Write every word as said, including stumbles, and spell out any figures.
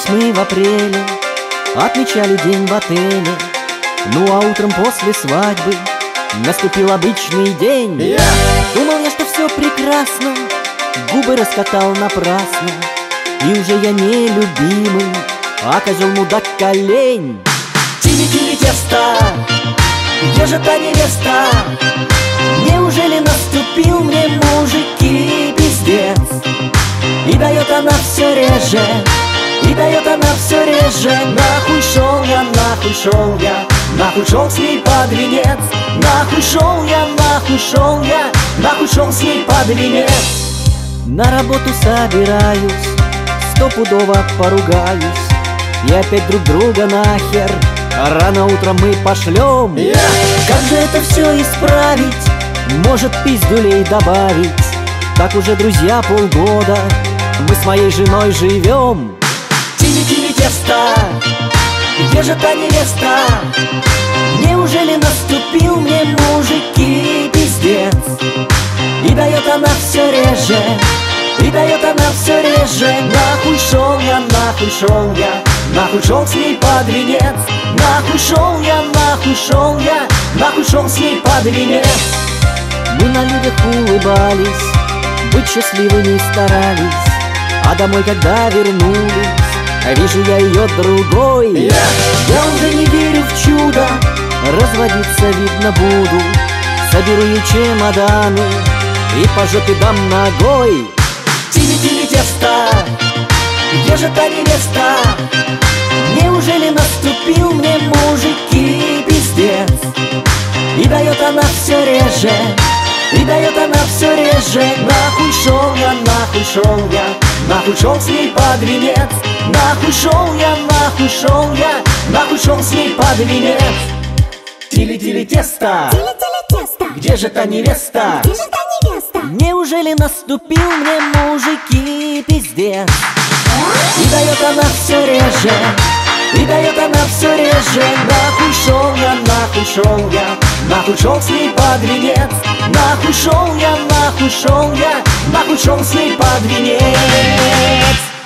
мы в апреле отмечали день в отеле. Ну а утром после свадьбы наступил обычный день. yeah. Думал я, что все прекрасно, губы раскатал напрасно, и уже я не любимый, а козел мудак колень. Тили-тили тесто, где же та невеста? Неужели наступил мне, мужики, пиздец? И дает она все реже, и дает она все реже. Нахуй шел я, нахуй шел я, нахуй шел с ней под венец. Нахуй шел я, нахуй шел я, нахуй шел с ней под венец. На работу собираюсь, стопудово поругаюсь, и опять друг друга нахер рано утром мы пошлем. yeah. Как же это все исправить? Может, пиздюлей добавить? Так уже, друзья, полгода мы с моей женой живем. Тили-тили тесто, где же та невеста? Неужели наступил мне, мужики, пиздец? И дает она все реже, и дает она все реже. Нахуй шел я, нахуй шел я, нахуй шел с ней под венец. Нахуй шел я, нахуй шел я, нахуй шел с ней под венец. Мы на людях улыбались, быть счастливыми старались, а домой, когда вернулись, вижу я ее другой. yeah. Я уже не верю в чудо, разводиться, видно, буду. Соберу ей чемоданы и по жопе дам ногой. Тили-тили тесто, где же та невеста? Неужели наступил мне, мужики, пиздец? И дает она все реже, и дает она все реже. Нахуй шел я, нахуй шел я, нахуй шел с ней под венец. Нахуй шел я, нахуй шел я, нахуй шел с ней под венец. Тили-тили тесто, Тили-тили тесто, где же та невеста? где же та невеста? Неужели наступил мне, мужики, пиздец? И дает она все реже, и дает она все реже. Нахуй шел я, нахуй шел я, нахуй шел с ней под венец. Нахуй шел я, нахуй шел я, нахуй шел с ней под венец.